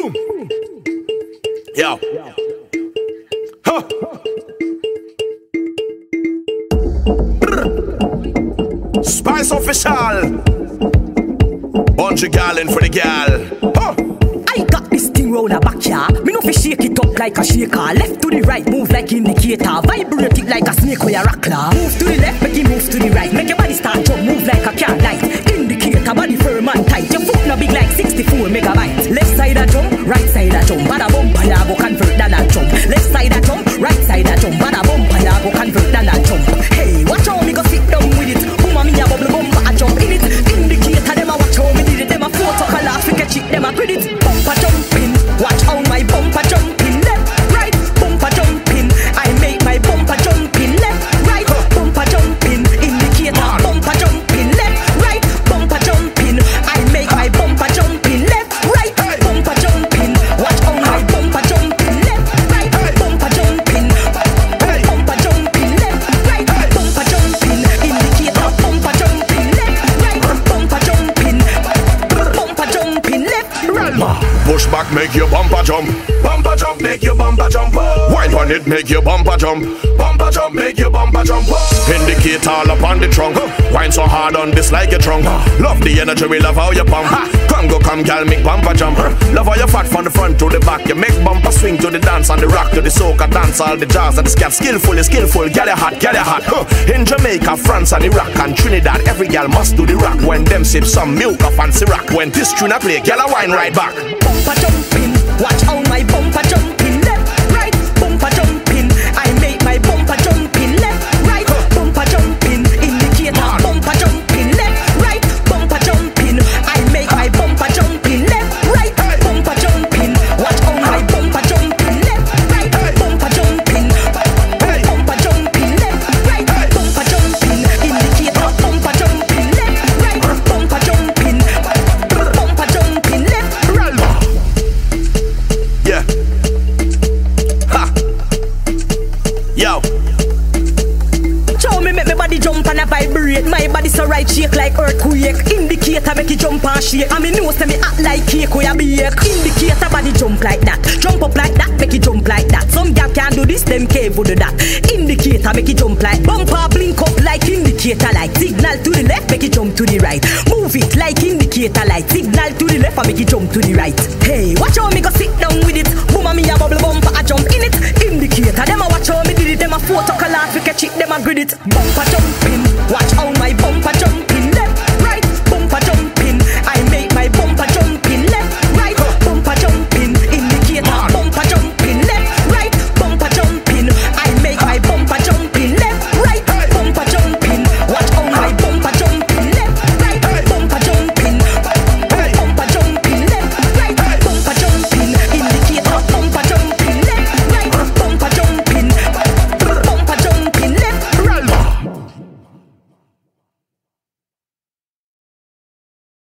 Boom. Yo. Huh. Spice official. Bunch of gallon for the gal. Huh. I got this thing round the back, yeah. Me no fi shake it up like a shaker. Left to the right, move like indicator. Vibrate it like a snake or a rattler. Move to the left, make it move to the right. Make your body start jump, move like a car light. Indicator, body firm and tight. Your foot no big like 64 megabytes. Left side a jump, right side a jump. Bada bumper, ya go convert that a jump. Left side a jump, right side a jump. Bada bumper, ya go convert that a jump. Hey, watch how me go sit down with it. Boom, me a bubble bumper a jump in it. Indicator, them a watch how me did it. Them a photo color, fi catch it, them a credit. Bumper jumping, watch how my bumper jumping. Left, right, bumper jumping. I make my bumper jumping. Left, right, bumper jumping. Indicator, bumper jumping. Left, right, bumper jumping. I make my bumper jumping. Left, right, bumper jumping. Watch how my bumper jumping. Left, right, bumper jumping. Bumper jumping. Left, right, bumper jumping. Indicator, bumper jumping. Left, right, bumper jumping. Bumper jumping. Left, right. Push back, make your bumper jump. Bumper jump, make your bumper jump. Wind on it, make your bumper jump. Bumper jump, make your bumper jump. Indicate all up on the trunk. Wind so hard on this like a trunk. Love the energy, we love how you pump. Congo come, gal, make bumper jump. Love how you fat from the front to the back. You make bumper swing to the dance and the rock to the soca dance, all the jazz and the scat. Skillful, skillful, get it hot, get it hot. In Jamaica, France and Iraq and Trinidad, every gal must do the rock. When them sip some milk of fancy rock. When this tune a play, gal a wine right back. Bumper jumping, watch how my bumper jumping. Left, right, bumper jumping. I make my bumper jumping. Left, right, bumper jumping. Indicator, bumper jumping. Left, right, bumper jumping. I make my bumper jumping. Left, right, bumper jumping. Watch how my bumper jumping. Left, right, bumper jumping. Bumper jumping. Left, right, bumper jumping. Indicator, bumper jumping. Left, right, bumper jumping. Bumper jumping. Left, right. Yeah. Ha. Yo. Show me make my body jump and I vibrate. My body so right shake like earthquake. Indicator make it jump and shake. And me know say me act like cake or a bake. Indicator body jump like that. Jump up like that, make it jump like that. Some gal can do this, them can't do that. Indicator make it jump like bumper blink up like indicator light. Signal to the left, make it jump to the right. Move it like indicator light. Signal to the left and make it jump to the right. Hey, watch how me go sit down with it. Boom, me a bubble bumper, I jump in it. Indicator, them a watch how me did it. Them a photo color, we catch it, them a grid it. Bumper jumping, watch how my bumper jumping.